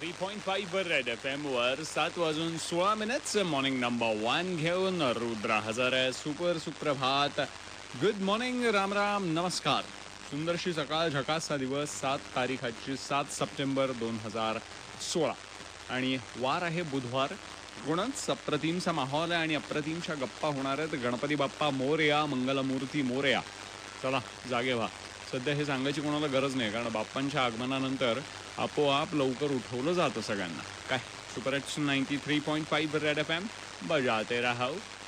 93.5 red FM वर 7:16 morning number 1 घेऊन रुद्र हजर आहे. सुपर सुप्रभात, गुड मॉर्निंग, राम राम, नमस्कार. सुंदरशी सकाळ, झकासचा दिवस. 7 तारीख आजची, 7 सप्टेंबर 2016 आणि वार आहे बुधवार. गुणच अप्रतिमचा माहोल आहे आणि अप्रतिमच्या गप्पा होणार आहेत. गणपती बाप्पा मोरया, मंगलमूर्ती मोरया. चला जागे व्हा. सध्या हे सांगायची कोणाला गरज नाही, कारण बाप्पांच्या आगमनानंतर आपोआप लवकर उठवलं जातं सगळ्यांना. काय सुपर हिट्स 93.5 रेड FM बजाते रहो.